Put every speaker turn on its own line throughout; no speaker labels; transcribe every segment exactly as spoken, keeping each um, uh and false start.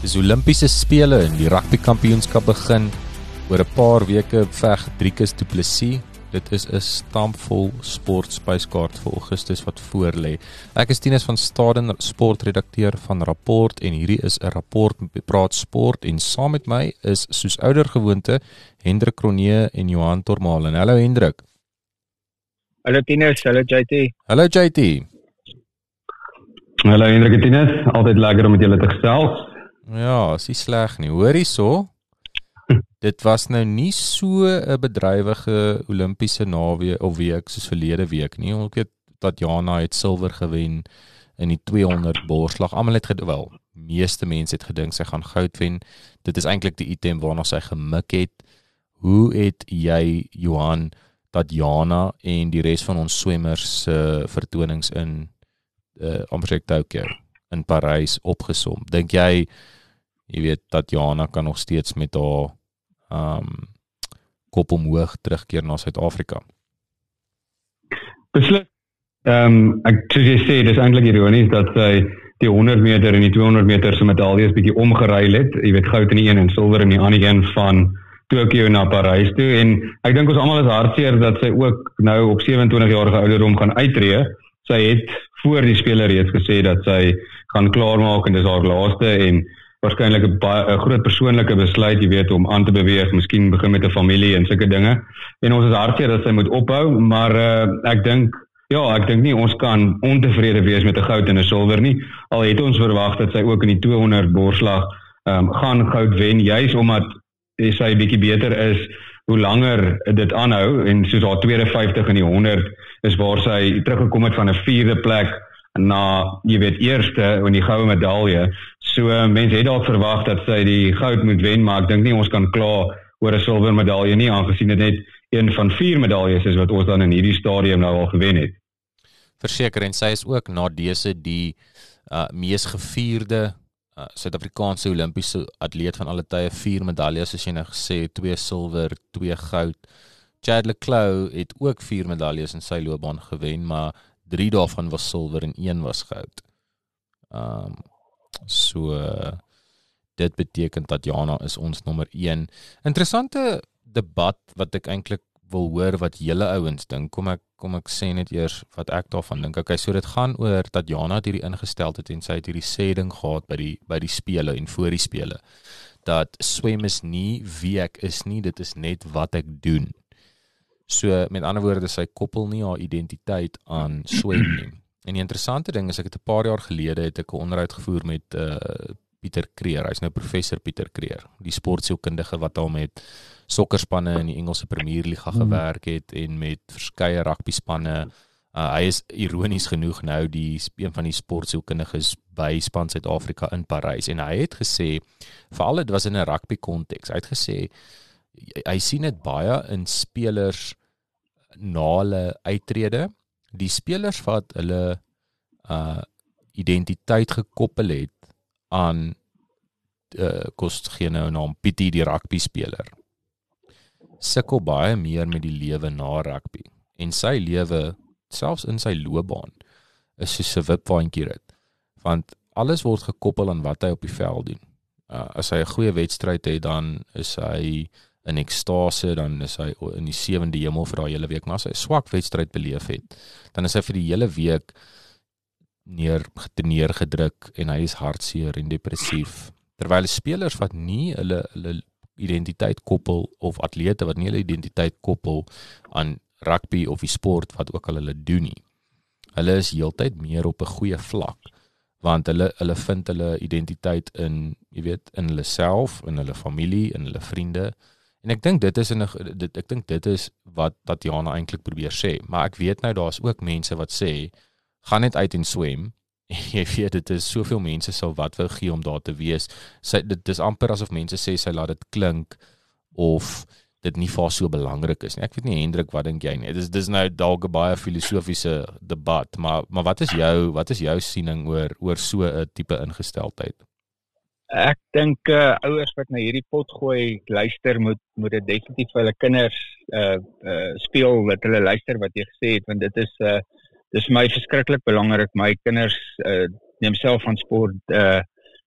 Dis Olimpiese spele en die rugby kampioenskap begin. Oor 'n paar weke veg Driekus Du Plessis. Dit is 'n stampvol sportspyskaart vir Augustus wat voorlê. Ek is Tinus van Staden, sportredakteur van Rapport, en hierdie is 'n Rapport praat sport, en saam met my is soos ouer gewoonte Hendrik Cronje en Johan Tormalen. Hallo Hendrik.
Hallo Tinus, hallo J T.
Hallo J T.
Hallo Hendrik en Tinus, altyd lekker om met julle te gesels.
Ja, is nie sleg nie. Hoor hierso. Dit was nou nie so 'n bedrywige Olimpiese naweek of week soos verlede week nie. Ek weet Tatjana het silwer gewen in die tweehonderd borsslag. Almal het gedink, wel, meeste mense het gedink sy gaan goud wen. Dit is eintlik die item waarna sy gemik het. Hoe het jy, Johan, Tatjana en die res van ons swemmers se uh, vertonings in uh, amper Tokyo in Parys opgesom? Dink jy, jy weet, Tatjana kan nog steeds met haar um, kop omhoog terugkeer na Suid-Afrika?
Beslis. Um, ek soos jy sê, dis eintlik ironies dat sy die honderd meter en die tweehonderd meter se medaljes bietjie omgeruil het. Jy weet, goud in die een en silwer in die ander een van Tokyo na Parys toe. En ek dink ons almal is hartseer dat sy ook nou op sewe-en-twintig jarige ouderdom gaan uittreë. Sy het voor die spele reeds gesê dat sy gaan klaarmaak en dis haar laaste en waarskynlik 'n baie 'n groot persoonlike besluit, jy weet, om aan te beweeg, miskien begin met 'n familie en sulke dinge. En ons is hartseer dat sy moet ophou, maar uh, ek dink ja, ek dink nie ons kan ontevrede wees met 'n goud en 'n silwer nie. Al het ons verwag dat sy ook in die tweehonderd borsslag um, gaan goud wen, juis omdat sy bietjie beter is hoe langer dit aanhou, en soos haar tweede vyftig in die honderd is waar sy teruggekom het van 'n vierde plek na, jy weet, eerste in die goue medalje. So mense het dalk verwag dat sy die goud moet wen, maar ek dink nie ons kan kla oor 'n silwer medalje nie, aangesien dit net een van vier medaljes is wat ons dan in hierdie stadium nou al gewen het.
Verseker, en sy is ook na dese die uh, mees gevierde uh, Suid-Afrikaanse Olimpiese atleet van alle tye, vier medaljes, soos jy nou gesê het, twee silwer, twee goud. Chad le Clos het ook vier medaljes in sy loopbaan gewen, maar drie daarvan was silwer en een was goud. Um, so, uh, dit beteken Tatjana is ons nommer een. Interessante debat wat ek eintlik wil hoor wat julle ouens dink. Kom ek kom ek sê net eers wat ek daarvan dink. Okay, so dit gaan oor Tatjana het hierdie ingesteldheid en sy het hierdie sê ding gehad by die by die spele en voor die spele. Dat swem is nie wie ek is nie, dit is net wat ek doen. So met ander woorde, sy koppel nie haar identiteit aan swem nie. En die interessante ding is, ek het 'n paar jaar gelede het ek 'n onderhoud gevoer met uh, Pieter Creer. Hy's nou professor Pieter Creer, die sportsielkundige wat al met sokkerspanne in die Engelse Premierliga mm. gewerk het en met verskeie rugbyspanne. Uh, hy is ironies genoeg nou die een van die sportsielkundiges by span Suid-Afrika in Parys, en hy het gesê, veral dit was in 'n rugby konteks, hy het gesê hy sien dit baie in spelers na hulle uittrede. Die spelers wat hulle uh, identiteit gekoppel het aan uh, kost geen nou naam Pietie die rugby speler, sukkel baie meer met die lewe na rugby. En sy lewe, selfs in sy loopbaan, is soos 'n wipwaantjie rit. Want alles word gekoppel aan wat hy op die veld doen. Uh, as hy 'n goeie wedstryd het, dan is hy in ekstase, dan is hy in die sewende hemel vir daai hele week, maar as hy 'n swak wedstryd beleef het, dan is hy vir die hele week neer, neergedruk en hy is hartseer en depressief. Terwyl spelers wat nie hulle, hulle identiteit koppel, of atlete wat nie hulle identiteit koppel aan rugby of die sport wat ook al hulle doen nie, hulle is heeltyd meer op 'n goeie vlak, want hulle, hulle vind hulle identiteit in, jy weet, in hulle self, in hulle familie, in hulle vriende. En ek dink dit is in 'n dit ek dink dit is wat Tatjana eintlik probeer sê, maar ek weet nou daar's ook mense wat sê gaan net uit en swem. Jy weet, dit is soveel mense sal wat wou gee om daar te wees. Sy, dit is amper asof mense sê sy laat dit klink of dit nie vir so belangrik is nie. Ek weet nie, Hendrik, wat dink jy nie? Dit is dis nou dalk 'n baie filosofiese debat, maar maar wat is jou wat is jou siening oor oor so 'n tipe ingesteldheid?
Ek dink uh, ouers wat na hierdie pot gooi luister, moet moet dit definitief vir hulle kinders uh, uh, speel, wat hulle luister wat jy gesê het, want dit is uh, dis my verskriklik belangrik. My kinders uh, neem self van sport uh,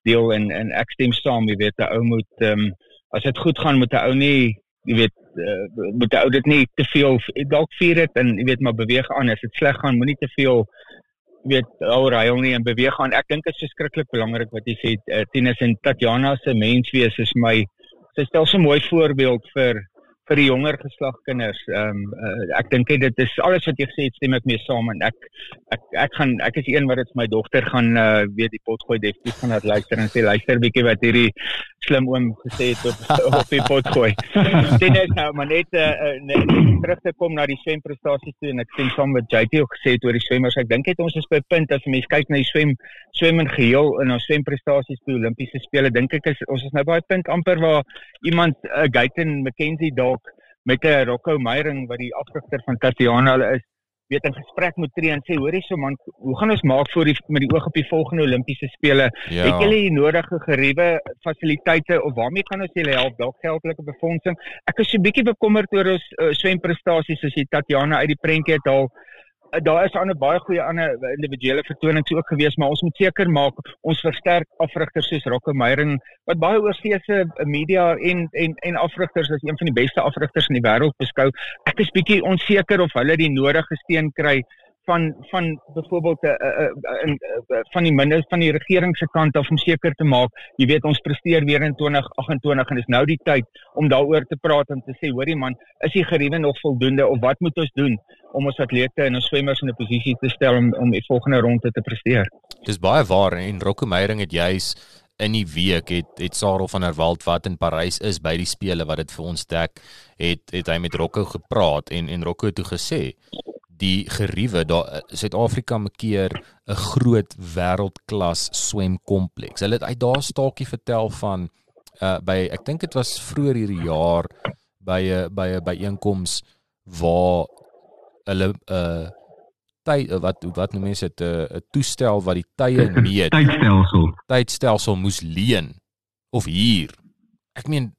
deel en en ek stem saam, jy weet, 'n ou moet um, as dit goed gaan met 'n ou nie, jy weet, uh, moet 'n ou dit nie te veel dalk vier dit en jy weet maar beweeg aan. As dit sleg gaan, moenie te veel jy weet ou ruil nie en beweeg aan. Ek dink dit is verskriklik belangrik wat jy sê, uh, Tinus, en Tatjana se menswees is my, sy stel so 'n mooi voorbeeld vir vir die jonger geslag kinders. Um, uh, ek dink dit is alles wat jy gesê het, stem ek mee saam en ek ek ek gaan ek is een wat dit my dogter gaan uh, weet die potgooi definitief gaan laat luister en sê luister bietjie wat hierdie slim oom gesê het op op die potgooi. Dit is nou maar net uh, net terug te kom na die swemprestasies toe en ek stem saam met J T ook gesê het oor die swemmers. Ek dink dit ons is by 'n punt as mense kyk na die swem swem in geheel in ons swemprestasies by Olimpiese spele, dink ek is ons is nou by 'n punt amper waar iemand uh, Guyton McKenzie dalk met 'n Rocco Meyering wat die afrigter van Tatjana hulle is, weet in gesprek moet tree en sê hoorie so man, hoe gaan ons maak vir die met die oog op die volgende Olimpiese spele? Ja. Het julle die nodige geriewe fasiliteite of waarmee kan ons julle help? Dalk geldelike befondsing. Ek is so 'n bietjie bekommerd oor ons uh, swemprestasies as die Tatjana uit die prentjie het al. Daar is ander baie goeie ander individuele vertonings ook gewees, maar ons moet seker maak ons versterk afrigters soos Rocco Meyering wat baie oorseese media en en en afrigters as een van die beste afrigters in die wêreld beskou. Ek is bietjie onseker of hulle die nodige steun kry van van byvoorbeeld uh, uh, uh, uh, van die minder van die regering se kant af om seker te maak, jy weet ons presteer weer in twintig agt en twintig en dis nou die tyd om daaroor te praat en te sê hoorie man, is die geriewe nog voldoende of wat moet ons doen om ons atlete en ons swemmers in 'n posisie te stel om om die volgende ronde te presteer.
Dis baie waar en Rocco Meyering het juis in die week het het Sarel van der Walt wat in Parys is by die spele wat dit vir ons dek, het het hy met Rocco gepraat en en Rocco het toe gesê die geriewe daar Suid-Afrika mekeer 'n groot wêreldklas swemkompleks. Hulle het uit daar 'n staaltjie vertel van uh, by ek dink dit was vroeër hierdie jaar by 'n by 'n byeenkoms waar hulle uh tyd wat wat noem mense dit 'n uh, toestel wat die tye meet.
Tydstelsel.
Tydstelsel moes leen of hier. Ek meen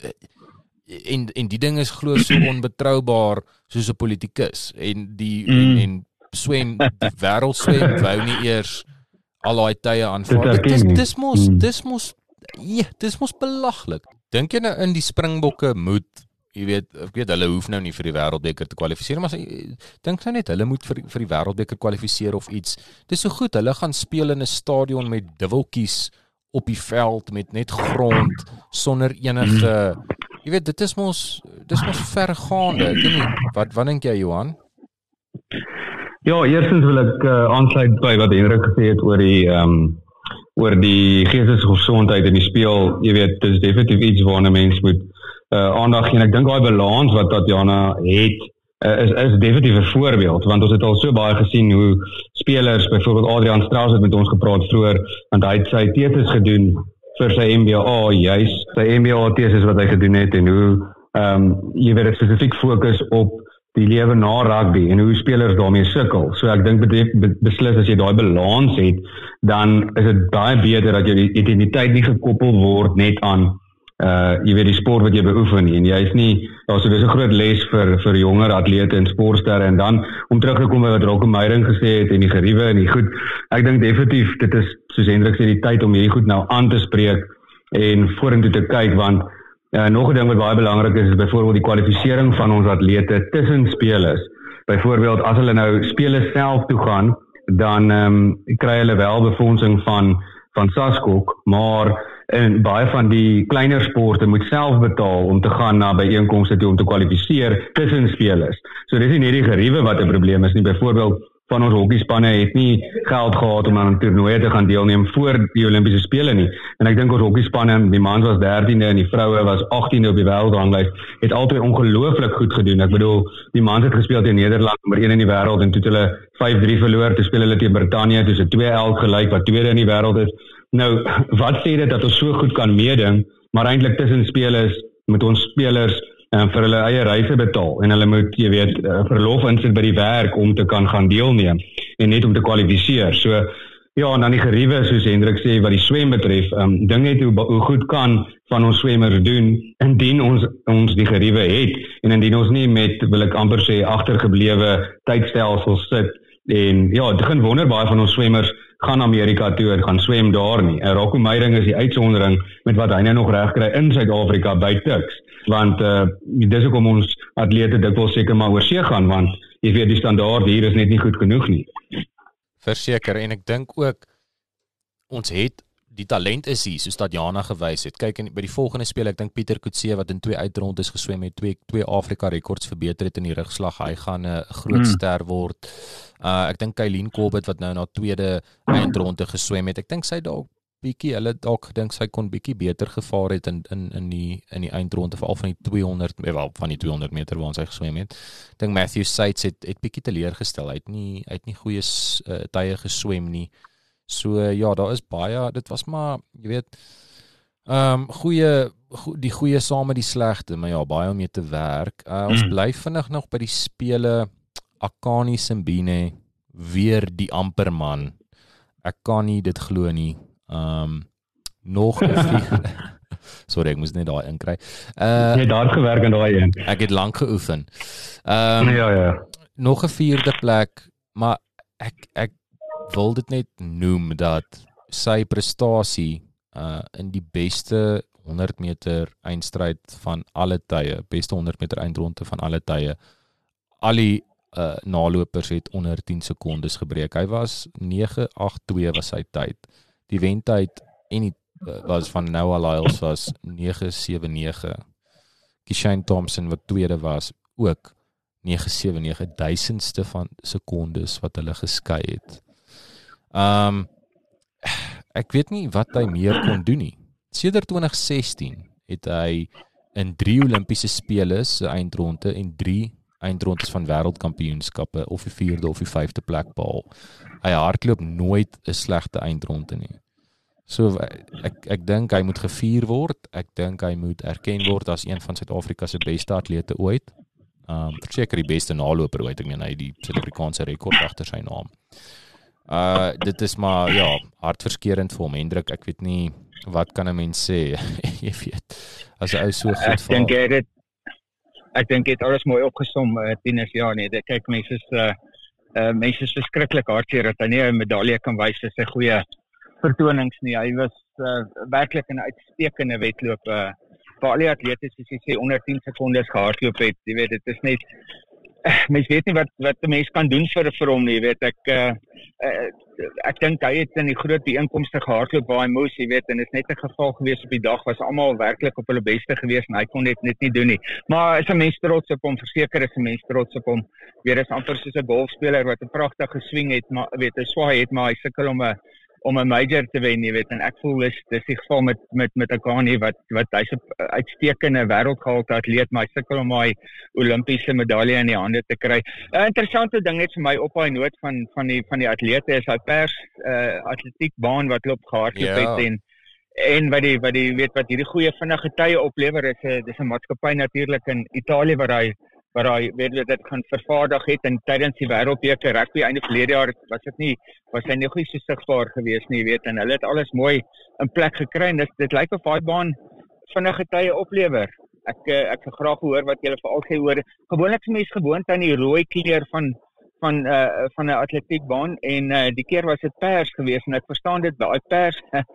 en en die ding is glo so onbetroubaar soos 'n politikus en die mm. en, en swem die wêreld swem wou nie eers al daai tye aanvaar. Dis dis mos dis mos ja, dis mos belaglik. Dink jy nou in die Springbokke moet jy weet, ek weet hulle hoef nou nie vir die wêreldbeker te kwalifiseer, maar dink nou net hulle moet vir vir die wêreldbeker kwalifiseer of iets. Dis so goed, hulle gaan speel in 'n stadion met dubbeltjies op die veld met net grond sonder enige jy weet dit is mos dis mos vergaande. Ek weet nie wat wat dink jy Johan?
Ja, eerstens wil ek uh, aansluit by wat Hendrik gesê het oor die ehm um, oor die geestesgesondheid in die speel. Jy weet, dit is definitief iets waarna mens moet uh, aandag gee en ek dink daai balans wat Tatjana het uh, is is definitief 'n voorbeeld want ons het al so baie gesien hoe spelers, byvoorbeeld Adrian Strauss het met ons gepraat vroeër want hy het sy teses gedoen vir sy M B A, juis sy M B A teses wat hy gedoen het en hoe ehm um, jy weet spesifiek fokus op die lewe na rugby en hoe spelers daarmee sukkel. So ek dink beslis as jy daai balans het, dan is dit baie beter dat jou identiteit nie gekoppel word net aan uh jy weet die sport wat jy beoefen nie. En jy is nie also dis 'n groot les vir vir jonger atlete en sportsterre en dan om terug te kom by wat Rocco Meyering gesê het en die geriewe en die goed. Ek dink definitief dit is soos Hendrik sê die tyd om hierdie goed nou aan te spreek en vorentoe te kyk want Uh, nog 'n ding wat baie belangrik is, is byvoorbeeld die kwalifisering van ons atlete tussen spelers. Byvoorbeeld as hulle nou spelers self toe gaan, dan um, kry hulle wel befondsing van van SASCOC, maar en baie van die kleiner sporte moet self betaal om te gaan na byeenkomste toe om te kwalifiseer tussen spelers. So dis nie net die geriewe wat 'n probleem is nie. Byvoorbeeld van ons hokkiespanne het nie geld gehad om aan 'n toernooi te gaan deelneem voor die Olimpiese spele nie. En ek dink ons hokkiespanne, die mans was dertiende en die vroue was agtiende op die wêreldranglys, het altyd ongelooflik goed gedoen. Ek bedoel, die mans het gespeel teen Nederland, nommer een in die wêreld en toe het hulle vyf drie verloor, toe speel hulle teen Brittanje, toe is dit twee elk gelyk wat tweede in die wêreld is. Nou, wat sê dit dat ons so goed kan meeding, maar eintlik tussen spelers met ons spelers en vir hulle eie reise betaal en hulle moet, jy weet, verlof insit by die werk om te kan gaan deelneem en net om te kwalifiseer. So ja, en dan die geriewe soos Hendrik sê wat die swem betref, um, ding net hoe, hoe goed kan van ons swemmers doen indien ons ons die geriewe het en indien ons nie met wil ek amper sê agtergeblewe tydstelsels sit en ja, dit gaan wonder baie van ons swemmers gaan Amerika toe en gaan swem daar nie. En Rocco Meiring is die uitsondering met wat hy nou nog reg kry in Suid-Afrika by Tuks. Want uh, dis hoekom ons atlete dikwels seker maar oor see gaan, want jy weet die standaard hier is net nie goed genoeg nie.
Verseker, en ek dink ook ons het die talent is hier, soos Tatjana gewys het. Kyk, en by die volgende speel, ek dink Pieter Coetzee, wat in twee uitrondes geswem het, twee, twee Afrika rekords verbeter het in die rugslag, hy gaan 'n groot ster word. Uh, ek dink Kylien Corbett, wat nou na tweede eindronde geswem het, ek dink sy dalk bietjie, hulle dalk gedink sy kon bietjie beter gevaar het in, in, in die, in die eindronde, veral van die tweehonderd, wel, van die tweehonderd meter waar ons hy geswem het. Ek dink Matthew Seitz het, het bietjie teleurgestel, hy het nie, hy het nie goeie uh, tye geswem nie. So ja, daar is baie, dit was maar, jy weet, um, goeie, go, die goeie saam met die slegte, maar ja, baie om mee te werk. Uh, ons mm. bly vinnig nog by die spele, Akani Simbine, weer die amper man. Ek kan nie dit glo nie. Um, nog een vlieg, sorry, ek moes net daar inkry. Uh,
Jy het daar gewerk in daai een.
Ek het lang geoefen. Um,
ja, ja.
Nog een vierde plek, maar ek, ek wil dit net noem dat sy prestasie uh, in die beste honderd meter eindstryd van alle tye, beste honderd meter eindronde van alle tye, al die uh, nalopers het onder tien sekondes gebreek. Hy was nege agt twee was sy tyd. Die wentyd en die uh, was van Noah Lyles was nege sewe nege. Kishane Thompson wat tweede was ook nege sewe nege, duisendste van sekondes wat hulle geskei het. Um, ek weet nie wat hy meer kon doen nie. Sedert twintig sestien het hy in drie Olimpiese spele se eindronde en drie eindrondes van wêreldkampioenskappe of die vierde of die vyfde plek behaal. Hy hardloop nooit 'n slegte eindronde nie. So ek ek dink hy moet gevier word. Ek dink hy moet erken word as een van Suid-Afrika se beste atlete ooit. Um, verseker die beste naloper ooit. Ek meen hy die Suid-Afrikaanse rekord agter sy naam. Uh, dit is maar, ja, hartverskeurend vir hom, Hendrik, ek weet nie, wat kan 'n mens sê, jy weet, as 'n ou so goed
ek dink jy het, ek dink jy het alles mooi opgesom, uh, tieners, ja, nee, dit, kyk, mense is, uh, uh, mense is verskrikkelijk hartseer, dat hy nie 'n medalje kan wys, vir sy goeie vertonings nie, hy was uh, werklik 'n uitstekende wedloop, uh, vir al die atlete, soos jy sê, onder tien sekondes gehardloop het, jy weet, dit is net, mens weet nie wat wat 'n mens kan doen vir vir hom nie, weet ek uh, uh, ek dink hy het in die groot bijeenkomste gehardloop waar hy moes, jy weet, en is net 'n geval gewees op die dag, was almal werklik op hulle beste gewees en hy kon dit net nie doen nie. Maar is 'n mens trots op hom, verseker is 'n mens trots op hom. Weer is amper soos 'n golfspeler wat 'n pragtige swing het, maar weet, 'n swaai het, maar hy sukkel om 'n om 'n major te wen, jy weet, en ek voel dis dis die geval met met met Akani wat wat hy's 'n uitstekende wêreldgehalte atleet, maar hy sukkel om hy Olimpiese medalje in die hande te kry. 'n Interessante ding net vir my op daai noot van van die van die atlete is hy pers uh, atletiekbaan wat loop gehardloop
yeah.
het en en wat die wat die weet wat hierdie goeie vinnige tye oplewer is 'n dis 'n maatskappy natuurlik in Italië waar hy waar hy weet dit gaan vervaardig het en tydens die wêreldbeker rugby einde verlede jaar was dit nie was hy nog nie so sigbaar gewees nie, weet, en hulle het alles mooi in plek gekry en dit dit lyk of daai baan vinnige tye oplewer. Ek ek sou graag hoor wat julle veral sê oor gewoonlik is mense gewoond aan die rooi kleur van van uh, van 'n atletiekbaan en uh, die keer was dit pers gewees en ek verstaan dit daai pers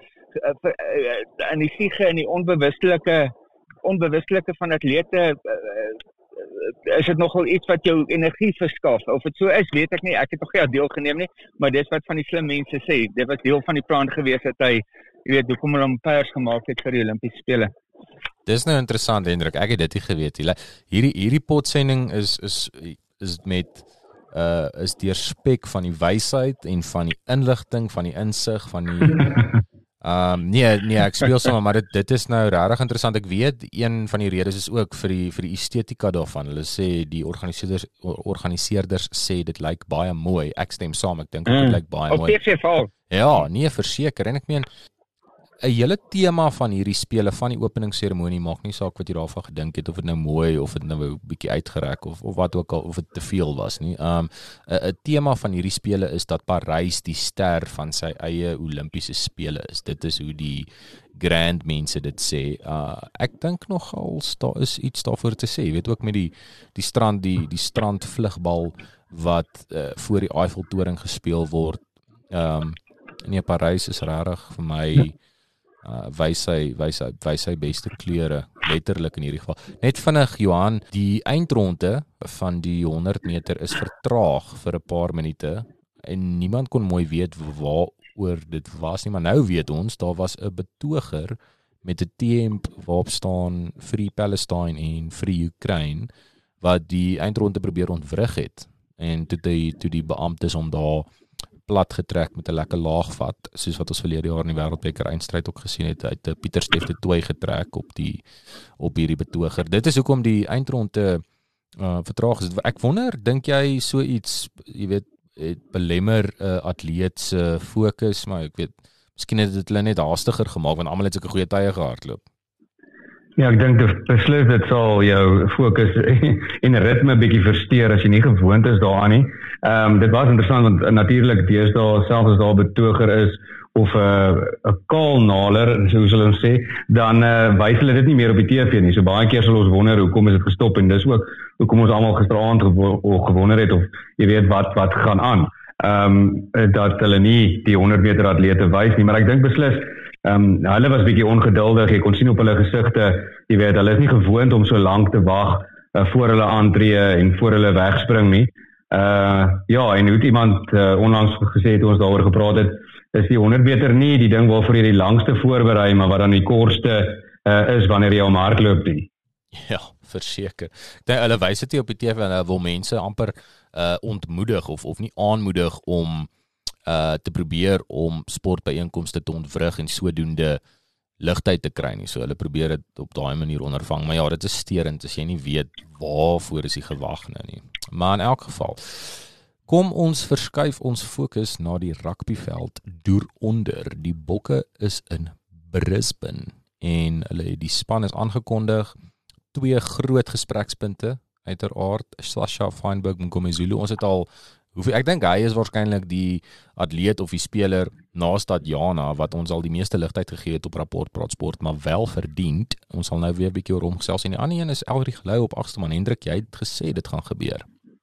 in die siege en die onbewustelike onbewustelike van atlete uh, is dit nogal iets wat jou energie verskaf. Of dit so is, weet ek nie. Ek het nog nie deel geneem nie, maar dis wat van die slim mense sê. Dit was deel van die plan gewees dat hy, jy weet, hoekom hulle hom pers gemaak het vir die Olimpiese spele.
Dis nou interessant, Hendrik. Ek het dit nie geweet nie. Hierdie hierdie potsending is is is met uh is deur spek van die wysheid en van die inligting, van die insig, van die Um, nee, nee, ek speel sommer, maar dit, dit is nou regtig interessant. Ek weet, een van die redes is ook vir die, vir die estetika daarvan. Hulle sê, die organiseerders, organiseerders sê, dit lyk baie mooi. Ek stem saam, ek dink, dit lyk baie mooi.
Op T V.
Ja, nee, verseker. En ek meen, 'n hele tema van hierdie spele, van die openingsseremonie, maak nie saak wat jy daarvan gedink het, of dit nou mooi, of dit nou 'n bietjie uitgerek, of, of wat ook al, of dit te veel was nie. Um, 'n tema van hierdie spele is dat Parys die ster van sy eie Olimpiese spele is. Dit is hoe die grand mense dit sê. Uh, ek dink nogal, daar is iets daarvoor te sê. Jy weet ook met die, die strand, die, die strandvlugbal, wat uh, voor die Eiffeltoring gespeel word, um, Nee, Parys is regtig vir my uh, wys hy wys hy wys hy beste kleure letterlik in hierdie geval. Net vinnig Johan, die eindronde van die honderd meter is vertraag vir 'n paar minute en niemand kon mooi weet waaroor dit was nie, maar nou weet ons daar was 'n betoger met 'n T-hemp waarop staan Free Palestine en Free Ukraine wat die eindronde probeer ontwrig het en toe die toe die beamptes om daar plat getrek met 'n lekker laagvat, soos wat ons verlede jaar in die Wêreldbeker eindstryd ook gesien het, uit 'n Pieter Steff de Tooi getrek op die op hierdie betoger. Dit is hoekom die eindronde uh, vertraag is. Ek wonder, dink jy so iets, jy weet, het belemmer 'n uh, atleet se fokus, maar ek weet, miskien het dit hulle net haastiger gemaak want almal het sulke goeie tye gehardloop.
Ja, ek dink beslis dit sal jou fokus en ritme bietjie versteur as jy nie gewoond is daaraan nie. Ehm um, dit was interessant want uh, natuurlik deesdae selfs as daar betoger is of 'n uh, 'n kaalnaler, so sal ons sê, dan uh, wys hulle dit nie meer op die T V nie. So baie keer sal ons wonder hoekom is dit gestop en dis ook hoekom ons almal gisteraand gewo gewonder het of jy weet wat wat gaan aan. Ehm um, dat hulle nie die honderd meter atlete wys nie, maar ek dink beslis ehm um, hulle was bietjie ongeduldig. Jy kon sien op hulle gesigte, jy weet, hulle is nie gewoond om so lank te wag uh, voor hulle aantree en voor hulle wegspring nie. Uh ja, en hoe het iemand uh, onlangs gesê toe ons daaroor gepraat het, is die honderd meter nie die ding waarvoor jy die langste voorberei, maar wat dan die kortste uh, is wanneer jy om hardloop nie.
Ja, verseker. Ek dink hulle wys dit nie op die T V en hulle wil mense amper uh, ontmoedig of of nie aanmoedig om uh, te probeer om sportbyeenkomste te ontwrig en sodoende ligtyd te kry nie. So hulle probeer dit op daai manier ondervang. Maar ja, dit is steurend as jy nie weet waarvoor is die gewag nou nie. Maar in elk geval, kom ons verskuif ons fokus na die rugbyveld dooronder. Die Bokke is in Brisbane en hulle die span is aangekondig. Twee groot gesprekspunte uiteraard. Sasha Feinberg Mngomezulu. Ons het al hoeveel ek dink hy is waarskynlik die atleet of die speler naast Tatjana wat ons al die meeste ligtyd gegee het op Rapport Praat Sport, maar wel verdiend. Ons sal nou weer 'n bietjie oor hom gesels en die ander een is Elrich Lou op agste man. Hendrik, jy het gesê dit gaan gebeur.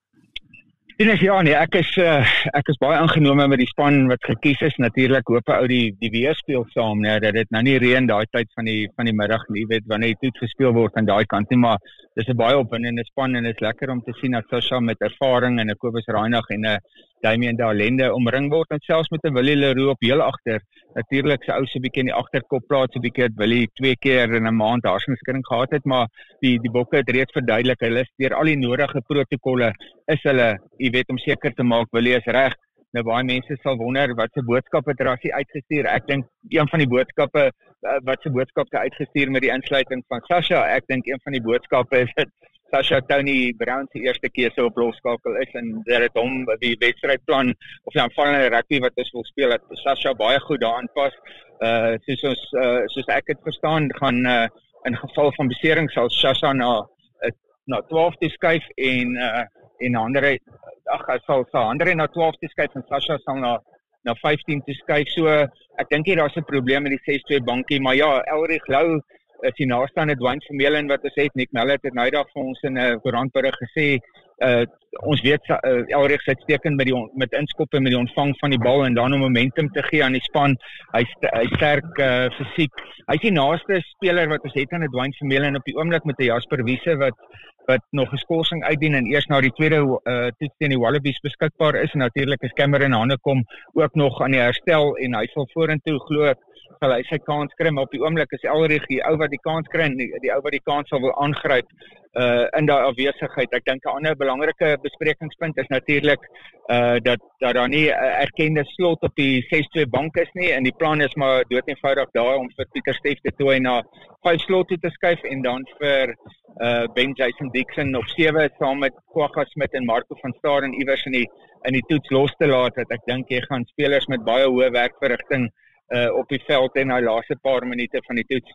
Dis ja nee, ek is uh, ek is baie aangenome met die span wat gekies is. Natuurlik hoop ou die die weer speel saam, nee, dat dit nou nie reën daai tyd van die van die middag nie, weet wanneer die toets gespeel word aan daai kant nie, maar dis 'n baie opwindende span en dit is lekker om te sien dat Sasha met ervaring en 'n Kobus Reinagh en 'n Damien Dalende omring word en selfs met 'n Willie Leroux op heel agter. Natuurlik se ou se bietjie in die agterkop plaas, so bietjie het Willie twee keer in 'n maand hartsenskudding gehad het, maar die die Bokke het reeds verduidelik hulle is deur al die nodige protokolle is hulle, jy weet, om seker te maak Willie is reg. Nou baie mense sal wonder wat se boodskap het Rassie uitgestuur. Ek dink een van die boodskappe wat se boodskap het uitgestuur met die insluiting van Sasha. Ek dink een van die boodskappe is dat Sasha Tony Brown se eerste keuse op losskakel is en dat dit hom die wedstrydplan of die aanvallende rugby wat ons wil speel dat Sasha baie goed daaraan pas. Uh soos ons uh, soos ek dit verstaan gaan uh, in geval van besering sal Sasha na uh, na twaalf te skuif en uh, en Andre ag hy sal sy Andre na twaalf te skuif en Sasha sal na na vyftien te skuif. So ek dink hier daar's 'n probleem met die ses twee bankie, maar ja, Elrich Lou is die naaste aan Dwayne Vermeulen wat ons het. Nick Mellet het nou dag vir ons in 'n uh, koerantberig gesê uh, ons weet uh, Elrich sit steken met die met inskoppe met die ontvang van die bal en dan om momentum te gee aan die span. Hy hy sterk uh, fisiek. Hy is die naaste speler wat ons het aan Dwayne Vermeulen op die oomblik met 'n Jasper Wiese wat wat nog 'n skorsing uitdien en eers na die tweede uh, toets teen die Wallabies beskikbaar is en natuurlik is Cameron Hanekom ook nog aan die herstel en hy sal vorentoe glo sal hy sy kans kry, maar op die oomblik is Elrich die ou wat die kans kry en die, die ou wat die kans sal wil aangryp uh, in daai afwesigheid. Ek dink 'n ander belangrike besprekingspunt is natuurlik uh, dat dat daar nie 'n uh, erkende slot op die ses twee bank is nie en die plan is maar dood eenvoudig daar om vir Pieter Steff te toe na vyf slot toe te skuif en dan vir uh, Ben Jason Dixon op sewe saam met Kwagga Smit en Marco van Staden iewers in die in die toets los te laat. Dat ek dink jy gaan spelers met baie hoë werkverrigting uh, op die veld en daai laaste paar minute van die toets.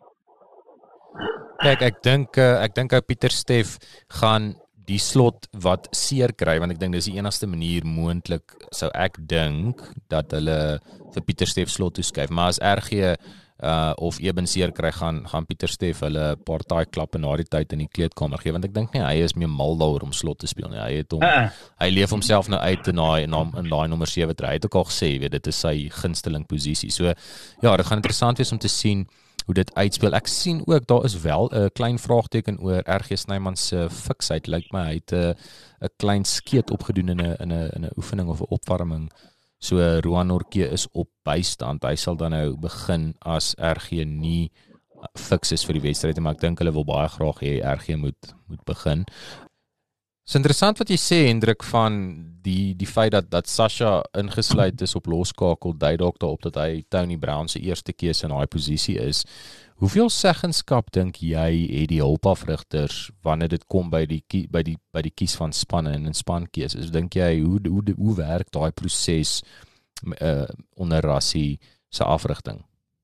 Kijk, ek dink uh, ek dink ou Pieter Steff gaan die slot wat seer kry, want ek dink dis die enigste manier moontlik sou ek dink dat hulle vir Pieter Steff slot toeskuif. Maar as R G uh, of ebenseer kry, gaan, gaan Pieter Steff hulle 'n paar taai klappe na die tyd in die kleedkamer gee, want ek dink nie, hy is meer mal daaroor om slot te speel nie, hy het hom, uh. hy leef homself nou uit in daai, in daai nommer sewe, hy het ook al gesê, weet, dit is sy gunsteling posisie, so, ja, dit gaan interessant wees om te sien, hoe dit uitspeel. Ek sien ook, daar is wel 'n klein vraagteken oor R G Snyman se fiksheid, lyk my, hy het 'n 'n klein skeet opgedoen in 'n in 'n in 'n oefening of 'n opwarming. So Roan Nortje is op bystand. Hy sal dan nou begin as R G nie fiks is vir die wedstryd, maar ek dink hulle wil baie graag hê R G moet moet begin. Dit is interessant wat jy sê, Hendrik, van die die feit dat dat Sasha ingesluit is op loskakel, dui dalk daarop dat hy Tony Brown se eerste keuse in daai posisie is. Hoeveel seggenskap dink jy het die hulpafrigters wanneer dit kom by die by die by die kies van spanne en in spankeuses? Dink jy hoe hoe hoe werk daai proses uh, onder Rassie se afrigting?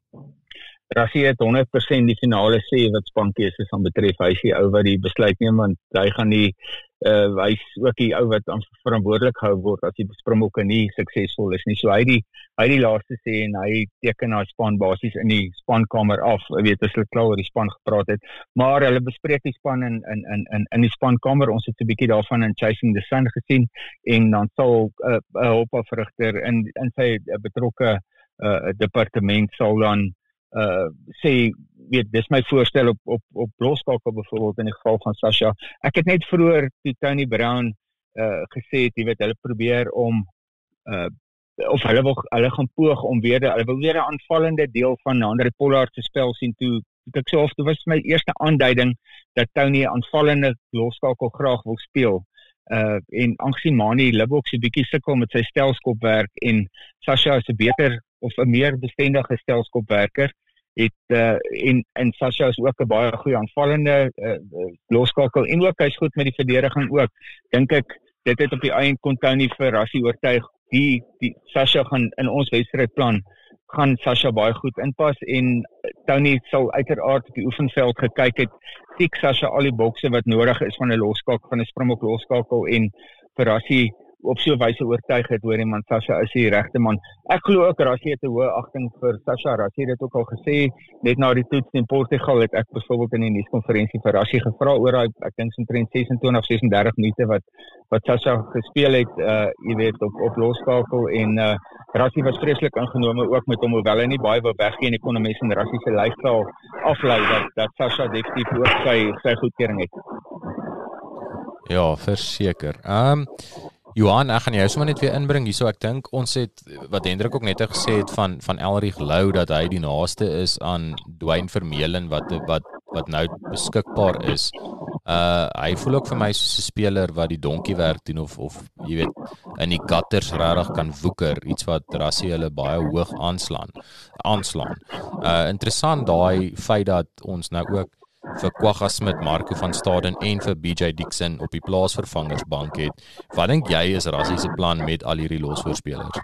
Rassie het honderd persent die finale sê wat spankeuses aan betref. Hy is die ou wat die besluit neem, want hy gaan nie uh, hy is ook die ou wat verantwoordelik gehou word as die Springbokke nie suksesvol is nie. So hy die hy die laaste sê en hy teken haar span basies in die spankamer af. Ek weet as hulle klaar oor die span gepraat het, maar hulle bespreek die span in in in in in die spankamer. Ons het 'n bietjie daarvan in Chasing the Sun gesien en dan sal 'n uh, hulpafrigter in in sy uh, betrokke uh, departement sal dan uh sê, weet, dis my voorstel op op op loskakel byvoorbeeld in die geval van Sasha. Ek het net vroeër die Tony Brown uh gesê het, jy weet, hulle probeer om uh of hulle wil hulle gaan poog om weer hulle wil weer 'n aanvallende deel van Andre Pollard se spel sien toe. Ek sê of dit was my eerste aanduiding dat Tony 'n aanvallende loskakel graag wil speel. Uh en aangesien Manie Libbok so 'n bietjie sukkel met sy stelskopwerk en Sasha is 'n beter of 'n meer bestendige stelskopwerker, het uh, en en Sasha is ook 'n baie goeie aanvallende uh, loskakel en ook hy's goed met die verdediging ook. Dink ek dit het op die einde kon Tony vir Rassie oortuig. Die die Sasha gaan in ons wedstrydplan gaan Sasha baie goed inpas en Tony sal uiteraard op die oefenveld gekyk het, tik Sasha al die bokse wat nodig is van 'n loskakel, van 'n Springbok loskakel en vir Rassie op so 'n wyse oortuig het hoor iemand Sasha is die regte man. Ek glo ook Rassie het 'n hoë agting vir Sasha. Rassie het dit ook al gesê net na die toets in Portugal het ek byvoorbeeld in die nuuskonferensie vir Rassie gevra oor hy ek dink omtrent sesentwintig sesendertig minute wat wat Sasha gespeel het, uh jy weet op op loskakel en uh Rassie was vreeslik ingenome ook met hom, hoewel hy nie baie wou weggee en ekonomies en Rassie se lifestyle aflei dat dat Sasha definitief ook sy sy goedkeuring het.
Ja, verseker. Ehm um, Johan, ek gaan jou sommer net weer inbring hierso. Ek dink ons het wat Hendrik ook net gesê het van van Elrich Lou dat hy die naaste is aan Dwayne Vermeulen wat wat wat nou beskikbaar is. Uh hy voel ook vir my soos 'n speler wat die donkie werk doen of of jy weet in die gutters regtig kan woeker, iets wat Rassie hulle baie hoog aanslaan aanslaan. Uh interessant daai feit dat ons nou ook vir Kwagga Smit, Marco van Staden en vir B J Dixon op die plaasvervangersbank het. Wat dink jy is Rassie se plan met al hierdie losvoorspelers?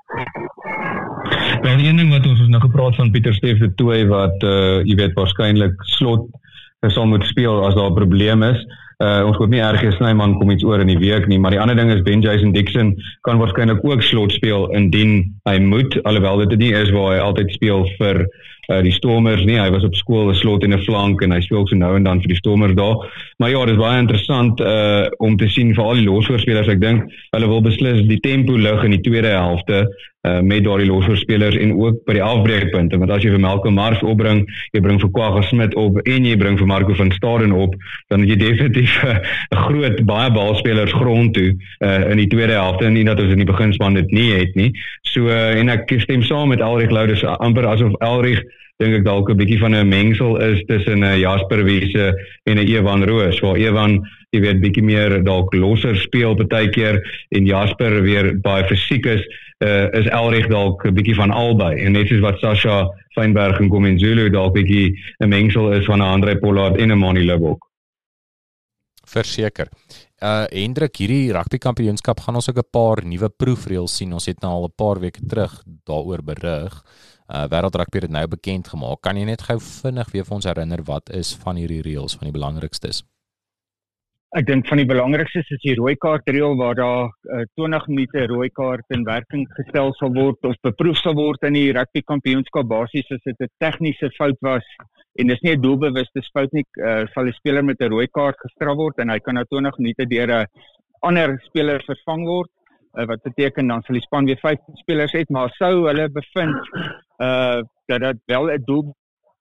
Wel, een ding wat ons nou gepraat van Pieter Steff de Tooy wat uh, jy weet waarskynlik slot sal moet speel as daar 'n probleem is. Uh, ons hoop nie R G Snyman kom iets oor in die week nie, maar die ander ding is Ben Jason Dixon kan waarskynlik ook slot speel indien hy moet, alhoewel dit nie is waar hy altyd speel vir uh, die Stormers nie. Hy was op skool 'n slot en 'n flank en hy speel so nou en dan vir die Stormers daar. Maar ja, dit is baie interessant uh, om te sien vir al die losvoorspelers. Ek dink hulle wil beslis die tempo lig in die tweede helfte uh, met daardie losvoorspelers en ook by die afbreekpunte, want as jy vir Malcolm Mars opbring, jy bring vir Kwagga Smit op en jy bring vir Marco van Staden op, dan het jy definitief 'n groot baie balspelers grond toe uh, in die tweede helfte, en nie dat ons in die beginspan dit nie het nie. So uh, en ek stem saam met Elrich Lou, dis amper asof Elrich dink ek dalk 'n bietjie van 'n mengsel is tussen 'n uh, Jasper Wiese en 'n Evan Roos, waar Evan jy weet bietjie meer dalk losser speel partykeer en Jasper weer baie fisiek is, uh, is Elrich dalk 'n bietjie van albei, en net soos wat Sasha Fynberg en Komenzulu dalk bietjie 'n mengsel is van 'n Andre Pollard en 'n Manie Libbok.
Verseker. Uh Hendrik, hierdie rugbykampioenskap gaan ons ook 'n paar nuwe proefreëls sien. Ons het nou al 'n paar weke terug daaroor berig. Uh Wêreld Rugby het dit nou bekend gemaak. Kan jy net gou vinnig weer vir ons herinner wat is van hierdie reëls van die belangrikstes?
Ek dink van die belangrikstes is die rooi kaart reël waar daar uh, twintig minute rooi kaart in werking gestel sal word of beproef sal word in die rugby kampioenskap. Basies as dit 'n tegniese fout was en dis nie 'n doelbewuste fout nie, uh, sal die speler met 'n rooi kaart gestraf word en hy kan na twintig minute deur 'n ander speler vervang word. Uh, wat beteken dan sal die span weer vyftien spelers het, maar sou hulle bevind uh, dat dit wel 'n doel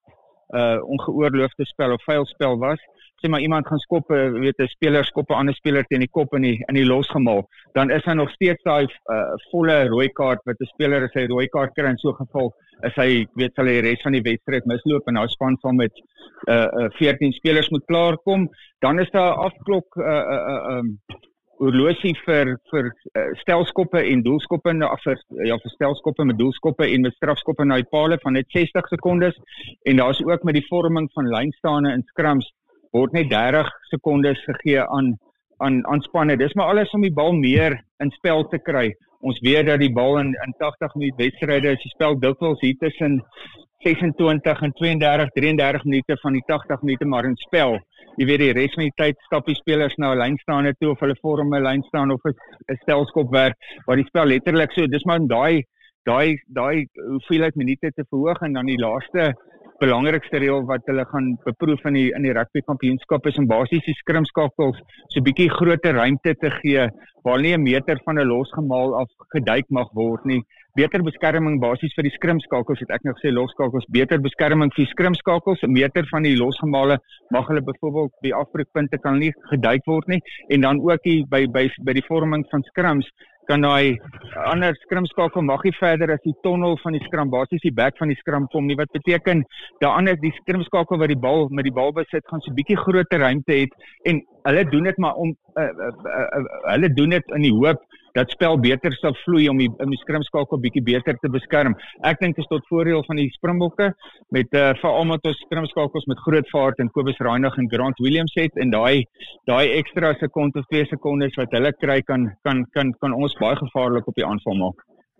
uh, ongeoorloofde spel of vuil spel was, sê maar iemand gaan skop, weet 'n speler skop 'n ander speler teen die kop in die in die losgemaal, dan is hy nog steeds daai uh, volle rooi kaart wat 'n speler as hy rooi kaart kry in so 'n geval, is hy weet sal hy die res van die wedstryd misloop en nou span sal met uh, uh, veertien spelers moet klaarkom. Dan is daar 'n afklok uh, uh, uh, um, oorlosie vir vir uh, stelskoppe en doelskoppe af vir ja vir stelskoppe met doelskoppe en met strafskoppe na die palle van net sestig sekondes en daar's ook met die vorming van lynstaande in scrums word net dertig sekondes gegee aan aan aan spanne. Dis maar alles om die bal meer in spel te kry. Ons weet dat die bal in in tagtig minuut wedstryde is die spel dikwels hier tussen ses en twintig en twee en dertig, drie en dertig minute van die tagtig minute maar in spel. Jy weet die res van die tyd stap die spelers na 'n lynstaande toe of hulle vorm 'n lynstaan of 'n stelskop werk waar die spel letterlik so dis maar daai daai daai hoeveelheid minute te verhoog en dan die laaste belangrikste reël wat hulle gaan beproef in die in die rugby kampioenskap is om basies die skrimskakels so 'n bietjie groter ruimte te gee waar nie 'n meter van 'n losgemaal af geduik mag word nie. Beter beskerming basies vir die skrimskakels, het ek nou gesê loskakels, beter beskerming vir die skrimskakels, 'n meter van die losgemale mag hulle byvoorbeeld by afbreekpunte kan nie geduik word nie en dan ook die, by by by die vorming van skrims kan daai ander skrimskakel mag nie verder as die tonnel van die skram, basies die bek van die skram kom nie, wat beteken daar ander die skrimskakel wat die bal met die bal besit gaan so 'n bietjie groter ruimte het en hulle doen dit maar om uh, uh, uh, uh, hulle doen dit in die hoop dat spel beter sal vloei om die, om die skrimskakel bietjie beter te beskerm. Ek dink dit is tot voordeel van die Springbokke met uh, veral met ons skrimskakels met groot vaart en Kobus Reinig en Grant Williams het en daai daai ekstra sekonde of twee sekondes wat hulle kry kan kan kan kan ons baie gevaarlik op die aanval maak.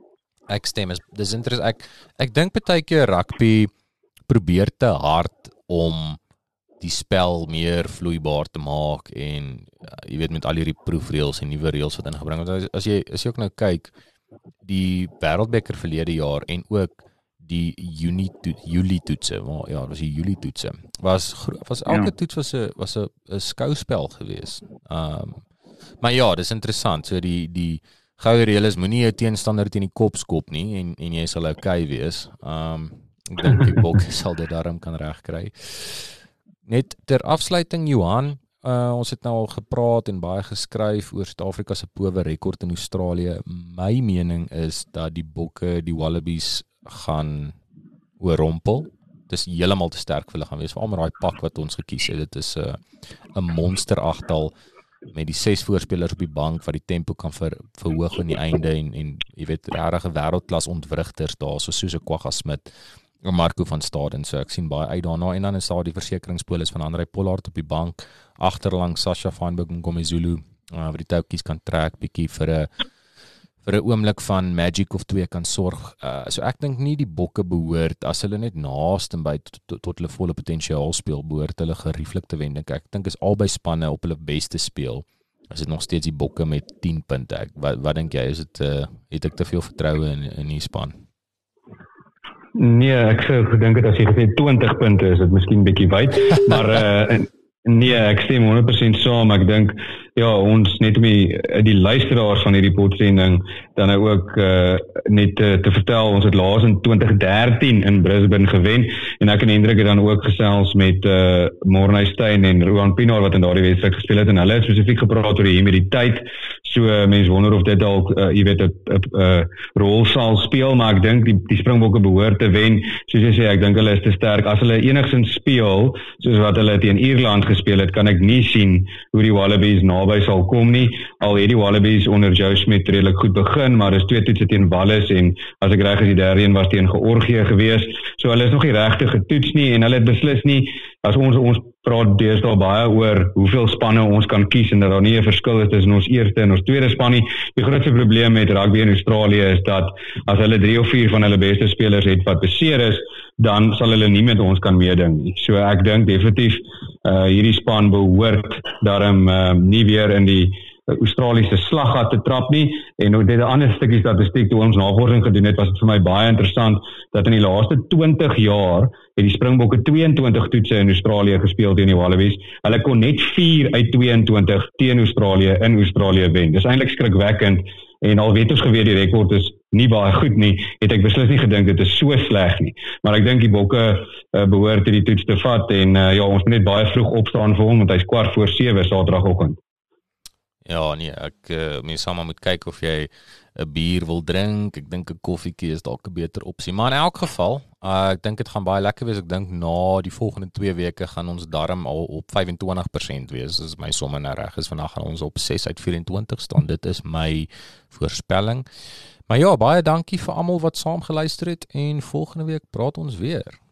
Ek stem, is dis interessant. Ek ek dink baie keer rugby probeer te hard om die spel meer vloeibaar te maak en uh, jy weet met al hierdie proefreëls en nuwe reëls wat ingebring word. As, as jy as jy ook nou kyk die Wêreldbeker verlede jaar en ook die Junie to, Julie toetse, maar ja, was die Julie toetse. Was was elke ja. toets was 'n was 'n 'n skouspel geweest. Um maar ja, dis interessant. So die die goue reël is moenie jou teenstander teen die kop skop nie en en jy sal okay wees. Um ek dink die Bokke sal dit daarom kan regkry. Net ter afsluiting Johan, uh, ons het nou al gepraat en baie geskryf oor Suid-Afrika se powe rekord in Australië. My mening is dat die Bokke die Wallabies gaan oorrompel. Dit is heeltemal te sterk vir hulle gaan wees, veral met daai pak wat ons gekies het. Dit is 'n uh, 'n monster agtal met die ses voorspelers op die bank wat die tempo kan ver, verhoog aan die einde en en jy weet regtig wêreldklas ontwrigters daar so soos 'n Kwagga Smit, Marco van Staden, so ek sien baie uit daarna en dan is daar die versekeringspolis van Andrei Pollard op die bank, agterlangs Sasha Feinberg en Ngomezulu, uh, wat die touwtjies kan trek, bietjie vir 'n vir 'n oomblik van magic of twee kan sorg. Uh, so ek dink nie die Bokke behoort, as hulle net naaste by tot, tot, tot hulle volle potensiaal speel, behoort hulle gerieflik te wen. Ek dink is albei spanne op hulle beste speel. Is dit nog steeds die Bokke met tien punte? Ek, wat, wat dink jy? Is dit uh, het ek te veel vertroue in in die span?
Nee, ek sou gedink het as jy gesê twintig punte is dit miskien bietjie wyd, maar uh, nee, ek stem honderd persent saam. Ek dink ja, ons net om die, die luisteraars van hierdie potsending dan nou ook uh, net uh, te vertel, ons het laas in twintig dertien in Brisbane gewen en ek en Hendrik het dan ook gesels met uh, Morney Steyn en Rowan Pinaar wat in daardie wedstryd gespeel het en hulle het spesifiek gepraat oor die humiditeit. So uh, mense wonder of dit dalk uh, jy weet 'n uh, rol sal speel, maar ek dink die, die Springbokke behoort te wen. Soos jy sê, ek dink hulle is te sterk. As hulle enigsins speel soos wat hulle teen Ierland gespeel het, kan ek nie sien hoe die Wallabies naby sal kom nie. Al het die Wallabies onder Joe Schmidt redelik goed begin, maar dis twee toetse teen Wallis en as ek reg is die derde een was teen Georgië geweest. So hulle is nog nie regtig getoets nie en hulle het beslis nie, as ons ons praat deesdae baie oor hoeveel spanne ons kan kies en dat daar nie 'n verskil is tussen ons eerste en ons tweede span nie. Die grootste probleem met rugby in Australië is dat as hulle drie of vier van hulle beste spelers het wat beseer is, dan sal hulle nie met ons kan meeding nie. So ek dink definitief uh, hierdie span behoort daarom uh, nie weer in die Australiese slaggat te trap nie. En nou dit 'n ander stukkie statistiek toe ons navorsing gedoen het, was dit vir my baie interessant dat in die laaste twintig jaar het die Springbokke tweeëntwintig toetse in Australië gespeel teen die Wallabies. Hulle kon net vier uit tweeëntwintig teen Australië in Australië wen. Dis eintlik skrikwekkend en al weet ons geweet die rekord is nie baie goed nie, het ek beslis nie gedink dit is so sleg nie. Maar ek dink die Bokke uh, behoort hierdie toets te vat en uh, ja, ons moet net baie vroeg opstaan vir hom want hy's kwart voor sewe Saterdagoggend.
Ja, nee, ek uh, mens sal maar moet kyk of jy 'n bier wil drink. Ek dink 'n koffietjie is dalk 'n beter opsie. Maar in elk geval, uh, ek dink dit gaan baie lekker wees. Ek dink na die volgende twee weke gaan ons darm al op vyf en twintig persent wees. As my somme nou reg is, vandag gaan ons op ses uit vyf en twintig staan. Dit is my voorspelling. Maar ja, baie dankie vir almal wat saam geluister het en volgende week praat ons weer.